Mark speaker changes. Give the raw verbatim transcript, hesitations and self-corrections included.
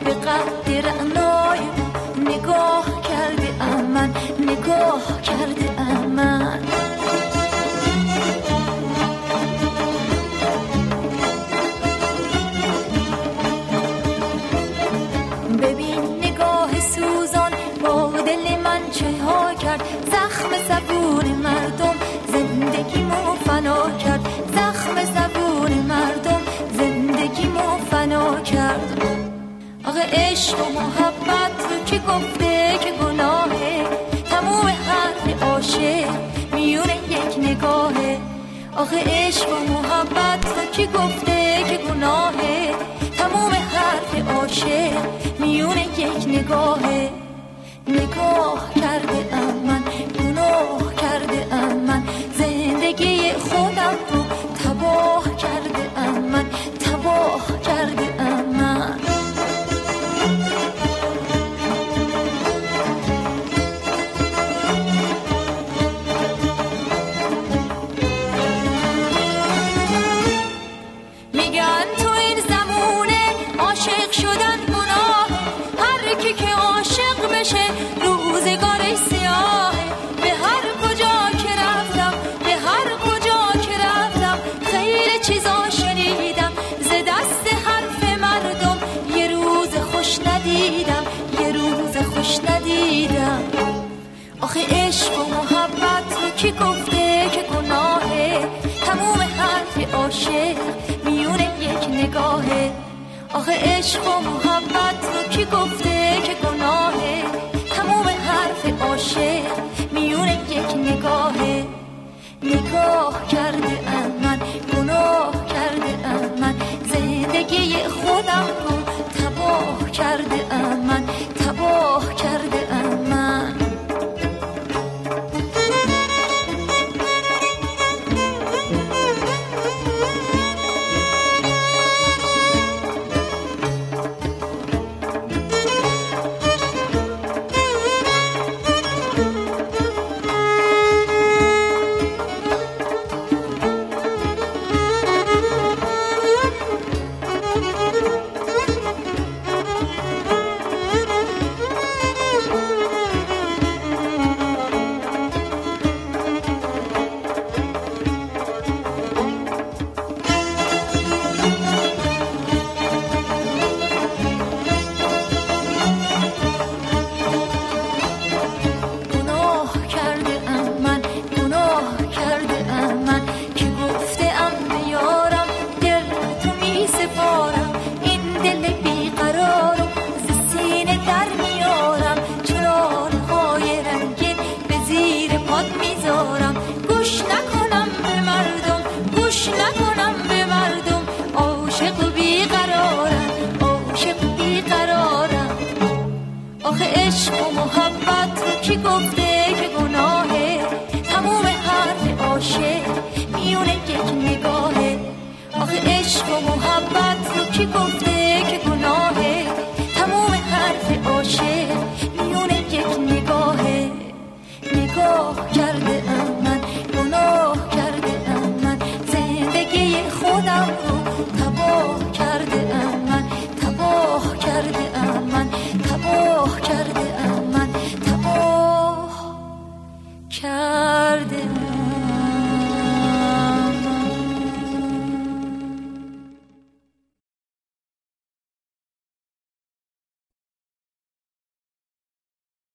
Speaker 1: به قد رعنای نگاه کرده ام من، نگاه کرده ام من. ببین نگاه سوزان با دل من چه ها کرد، زخم زبون مردم زندگیمو فنا کرد، زخم زبون مردم زندگیمو فنا کرد. آخه عشق و محبت رو کی گفته که گناهه، تموم حرف عاشق میونه یک نگاهه. آخه عشق و محبت رو کی گفته که گناهه، تموم حرف عاشق میونه یک نگاهه. نگاه کرده ام من، گناه کرده ام من، زندگی خودم رو تباه کرده ام من، تباه کرده ام من. میگن تو این زمونه عاشق شدن گناه، هر کی که عاشق بشه روزگارش سیاهه. به هر کجا که رفتم، به هر کجا که رفتم، خیلی چیزا شنیدم ز دست حرف مردم، یه روز خوش ندیدم، یه روز خوش ندیدم. آخه عشق و محبت رو کی گفته که گناهه، تموم حرف عاشق میونه یک نگاهه. آخه عشق و محبت رو کی گفته که گناهه، تموم حرف عاشق میونه یک نگاهه. نگاه کرده ام من، گناه کرده ام من، زندگی خودم رو تباه کرده ام من، تباه کرده ام من. عشق و محبت رو کی گفته که گناهه، تموم حرف عاشق میونه یک نگاهه. آخه عشق و محبت رو کی گفته که گناهه، تموم حرف عاشق میونه یک نگاهه. نگاه کرده ام من، گناه کرده ام من، زندگی خودم رو تباه کرده ام من، تباه کرده ام من، تباه کرده ام من، تباه کرده.